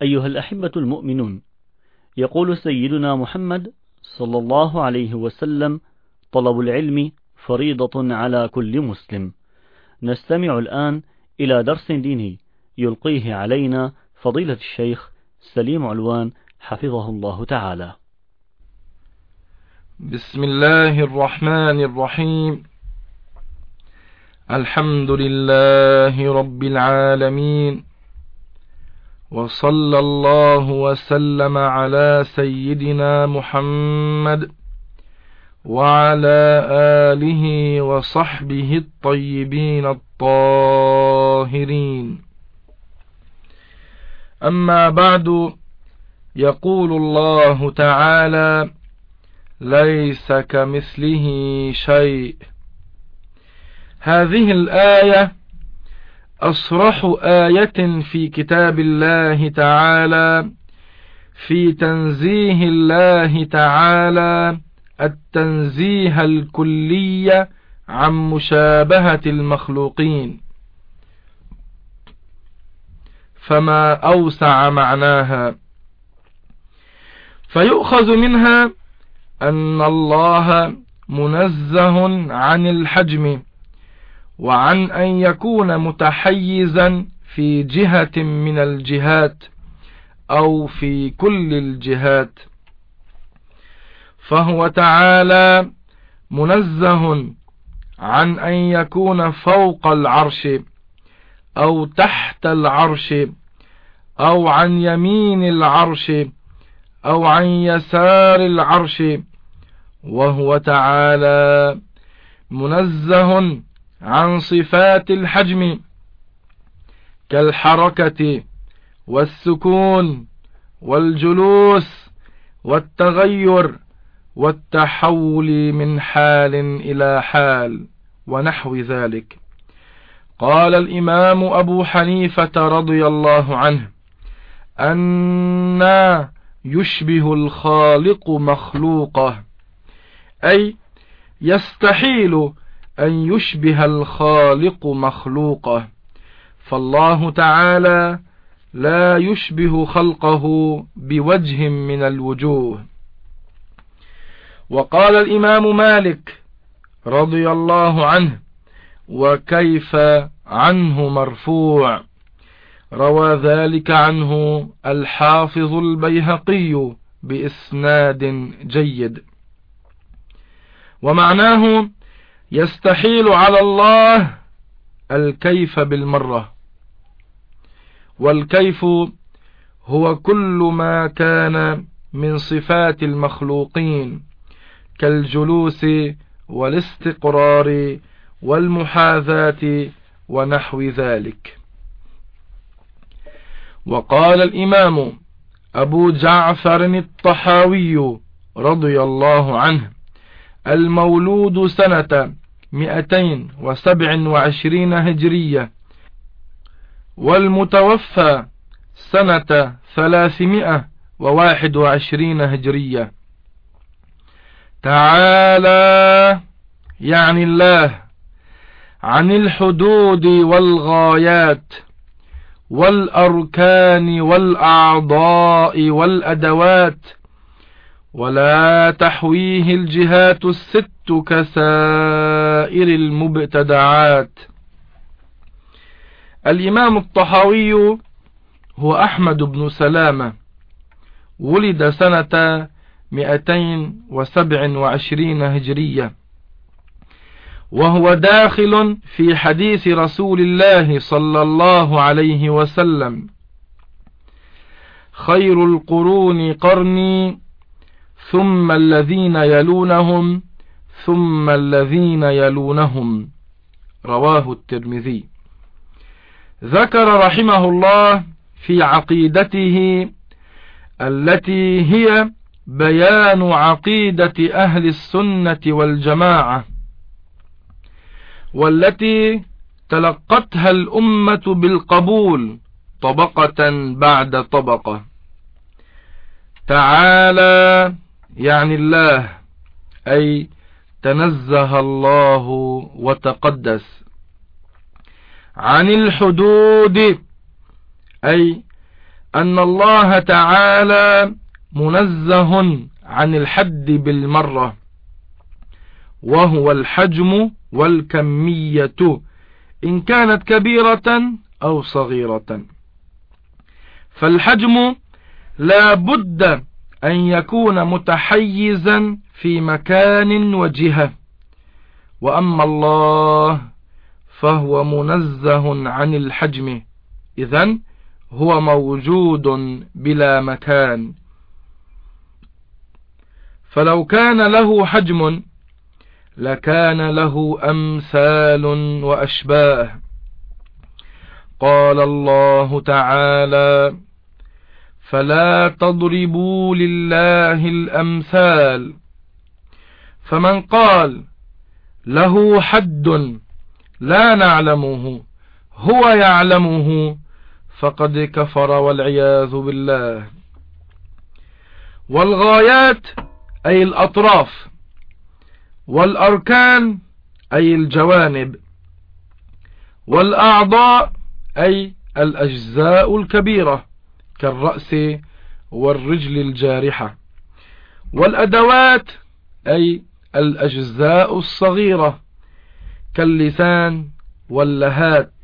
أيها الأحبة المؤمنون، يقول سيدنا محمد صلى الله عليه وسلم: طلب العلم فريضة على كل مسلم. نستمع الآن إلى درس ديني يلقيه علينا فضيلة الشيخ سليم علوان حفظه الله تعالى. بسم الله الرحمن الرحيم. الحمد لله رب العالمين، وصلى الله وسلم على سيدنا محمد وعلى آله وصحبه الطيبين الطاهرين. أما بعد، يقول الله تعالى: ليس كمثله شيء. هذه الآية أصرح آية في كتاب الله تعالى في تنزيه الله تعالى التنزيه الكلي عن مشابهة المخلوقين، فما أوسع معناها. فيؤخذ منها أن الله منزه عن الحجم، وعن أن يكون متحيزا في جهة من الجهات أو في كل الجهات، فهو تعالى منزه عن أن يكون فوق العرش أو تحت العرش أو عن يمين العرش أو عن يسار العرش، وهو تعالى منزه عن صفات الحجم كالحركة والسكون والجلوس والتغير والتحول من حال إلى حال ونحو ذلك. قال الإمام أبو حنيفة رضي الله عنه: أن يشبه الخالق مخلوقه، أي يستحيل أن يشبه الخالق مخلوقه، فالله تعالى لا يشبه خلقه بوجه من الوجوه. وقال الإمام مالك رضي الله عنه: وكيف عنه مرفوع. روى ذلك عنه الحافظ البيهقي بإسناد جيد. ومعناه: يستحيل على الله الكيف بالمرة. والكيف هو كل ما كان من صفات المخلوقين كالجلوس والاستقرار والمحاذاة ونحو ذلك. وقال الإمام أبو جعفر الطحاوي رضي الله عنه: المولود سنة 227 هجرية، والمتوفى سنة 321 هجرية. تعالى يعني الله عن الحدود والغايات والأركان والأعضاء والأدوات، ولا تحويه الجهات الست كسائر المبتدعات. الإمام الطحاوي هو أحمد بن سلامة، ولد سنة 227 هجرية، وهو داخل في حديث رسول الله صلى الله عليه وسلم: خير القرون قرني ثم الذين يلونهم ثم الذين يلونهم. رواه الترمذي. ذكر رحمه الله في عقيدته التي هي بيان عقيدة أهل السنة والجماعة، والتي تلقتها الأمة بالقبول طبقة بعد طبقة. تعالى يعني الله، أي تنزه الله وتقدس. عن الحدود أي أن الله تعالى منزه عن الحد بالمرة، وهو الحجم والكمية إن كانت كبيرة أو صغيرة. فالحجم لا بد أن يكون متحيزا في مكان وجهة، وأما الله فهو منزه عن الحجم، إذن هو موجود بلا مكان. فلو كان له حجم لكان له أمثال وأشباه. قال الله تعالى: فلا تضربوا لله الأمثال. فمن قال له حد لا نعلمه هو يعلمه فقد كفر والعياذ بالله. والغايات أي الأطراف، والأركان أي الجوانب، والأعضاء أي الأجزاء الكبيرة كالرأس والرجل الجارحة، والأدوات أي الأجزاء الصغيرة كاللسان واللهات.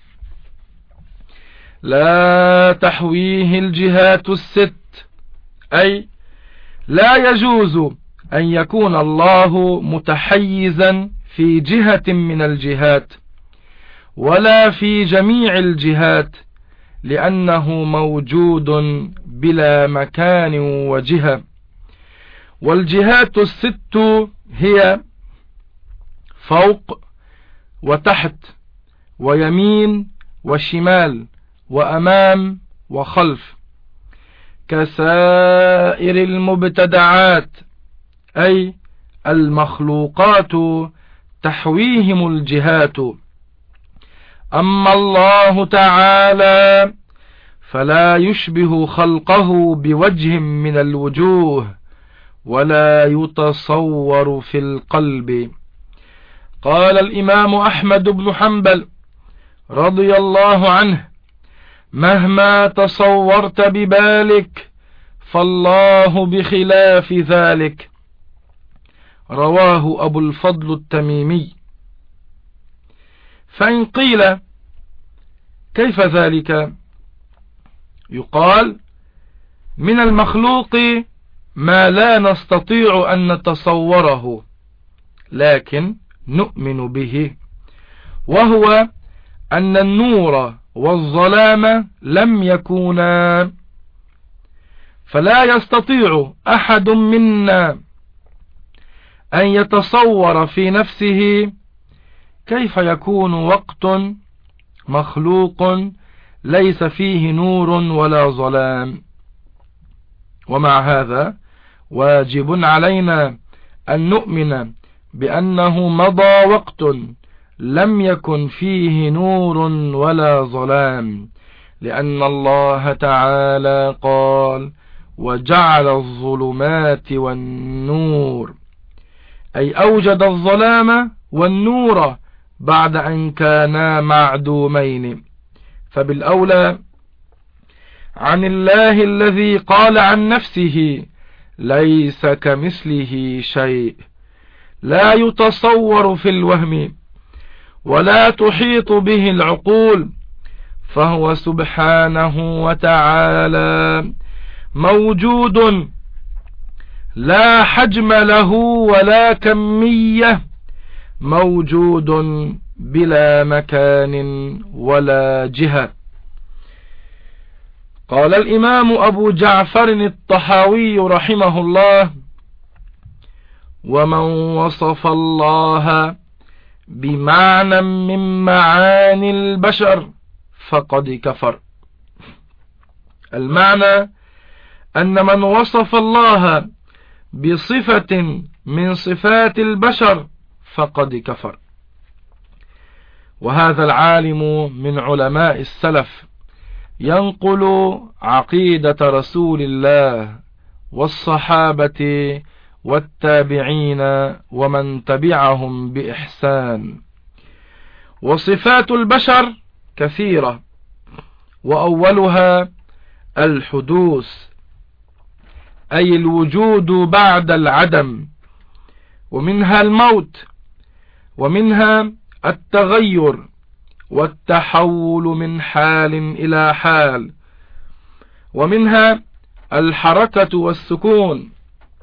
لا تحويه الجهات الست، أي لا يجوز أن يكون الله متحيزا في جهة من الجهات ولا في جميع الجهات، لأنه موجود بلا مكان وجهة. والجهات الست هي فوق وتحت ويمين وشمال وأمام وخلف، كسائر المبتدعات أي المخلوقات تحويهم الجهات. أما الله تعالى فلا يشبه خلقه بوجه من الوجوه ولا يتصور في القلب. قال الإمام أحمد بن حنبل رضي الله عنه: مهما تصورت ببالك فالله بخلاف ذلك. رواه أبو الفضل التميمي. فإن قيل كيف ذلك؟ يقال: من المخلوق ما لا نستطيع أن نتصوره لكن نؤمن به، وهو أن النور والظلام لم يكونا، فلا يستطيع أحد منا أن يتصور في نفسه كيف يكون وقت مخلوق ليس فيه نور ولا ظلام. ومع هذا واجب علينا أن نؤمن بأنه مضى وقت لم يكن فيه نور ولا ظلام، لأن الله تعالى قال: وجعل الظلمات والنور، أي أوجد الظلام والنور بعد أن كانا معدومين. فبالأولى عن الله الذي قال عن نفسه: ليس كمثله شيء، لا يتصور في الوهم ولا تحيط به العقول، فهو سبحانه وتعالى موجود لا حجم له ولا كمية، موجود بلا مكان ولا جهة. قال الإمام أبو جعفر الطحاوي رحمه الله: ومن وصف الله بمعنى من معاني البشر فقد كفر. المعنى أن من وصف الله بصفة من صفات البشر فقد كفر. وهذا العالم من علماء السلف ينقل عقيدة رسول الله والصحابة والتابعين ومن تبعهم بإحسان. وصفات البشر كثيرة، وأولها الحدوث أي الوجود بعد العدم، ومنها الموت، ومنها التغير والتحول من حال إلى حال، ومنها الحركة والسكون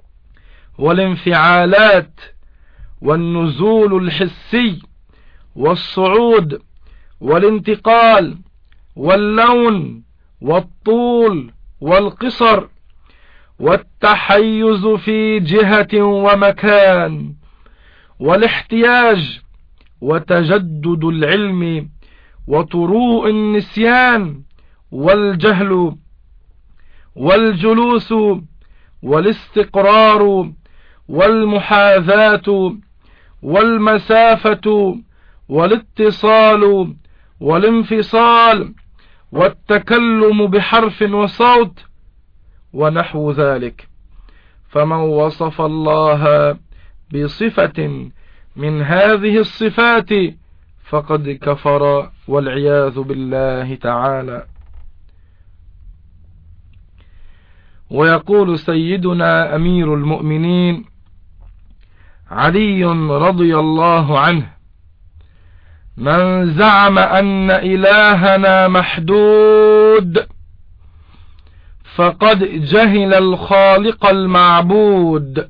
والانفعالات والنزول الحسي والصعود والانتقال واللون والطول والقصر والتحيز في جهة ومكان والاحتياج وتجدد العلم وطروء النسيان والجهل والجلوس والاستقرار والمحاذاة والمسافة والاتصال والانفصال والتكلم بحرف وصوت ونحو ذلك. فمن وصف الله بصفة من هذه الصفات فقد كفر والعياذ بالله تعالى. ويقول سيدنا أمير المؤمنين علي رضي الله عنه: من زعم أن إلهنا محدود فقد جهل الخالق المعبود.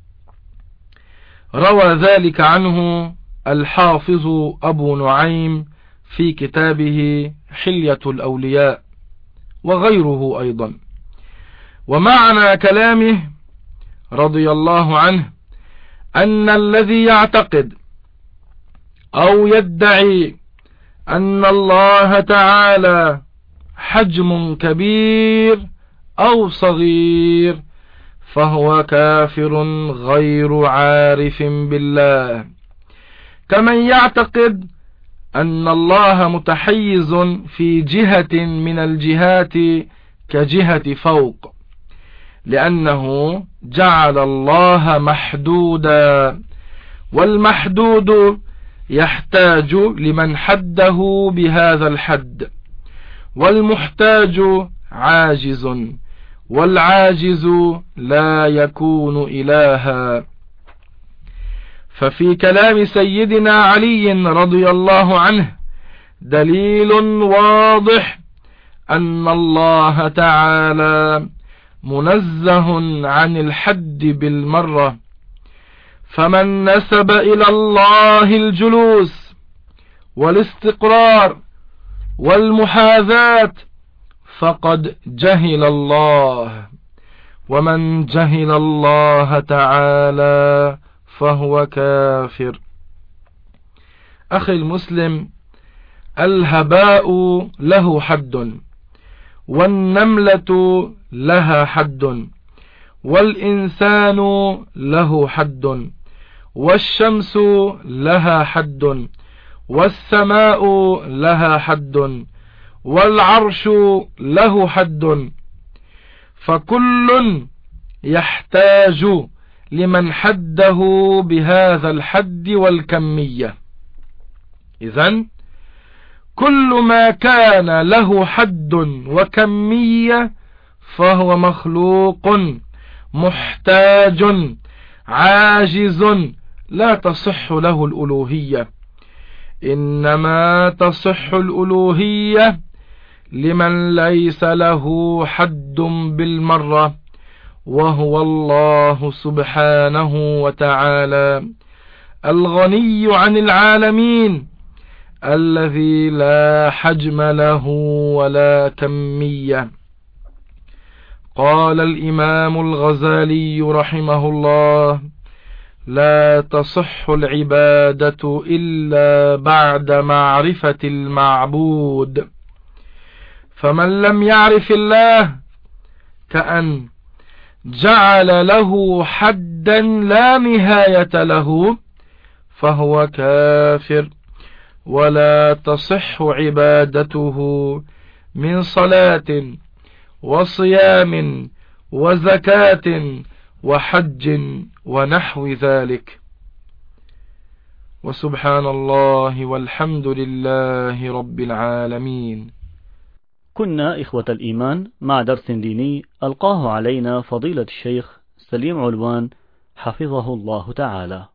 روى ذلك عنه الحافظ أبو نعيم في كتابه حلية الأولياء وغيره أيضا. ومعنى كلامه رضي الله عنه أن الذي يعتقد أو يدعي أن الله تعالى حجم كبير أو صغير فهو كافر غير عارف بالله، كمن يعتقد أن الله متحيز في جهة من الجهات كجهة فوق، لأنه جعل الله محدودا، والمحدود يحتاج لمن حده بهذا الحد، والمحتاج عاجز، والعاجز لا يكون إلها. ففي كلام سيدنا علي رضي الله عنه دليل واضح أن الله تعالى منزه عن الحد بالمرة. فمن نسب إلى الله الجلوس والاستقرار والمحاذاة فقد جهل الله، ومن جهل الله تعالى فهو كافر. أخي المسلم، الهباء له حد، والنملة لها حد، والإنسان له حد، والشمس لها حد، والسماء لها حد، والعرش له حد، فكل يحتاج لمن حده بهذا الحد والكمية. إذن كل ما كان له حد وكمية فهو مخلوق محتاج عاجز لا تصح له الألوهية، إنما تصح الألوهية لمن ليس له حد بالمرة، وهو الله سبحانه وتعالى الغني عن العالمين الذي لا حجم له ولا كمية. قال الإمام الغزالي رحمه الله: لا تصح العبادة إلا بعد معرفة المعبود، فمن لم يعرف الله كأن جعل له حدا لا نهاية له فهو كافر، ولا تصح عبادته من صلاة وصيام وزكاة وحج ونحو ذلك. وسبحان الله والحمد لله رب العالمين. كنا إخوة الإيمان مع درس ديني ألقاه علينا فضيلة الشيخ سليم علوان حفظه الله تعالى.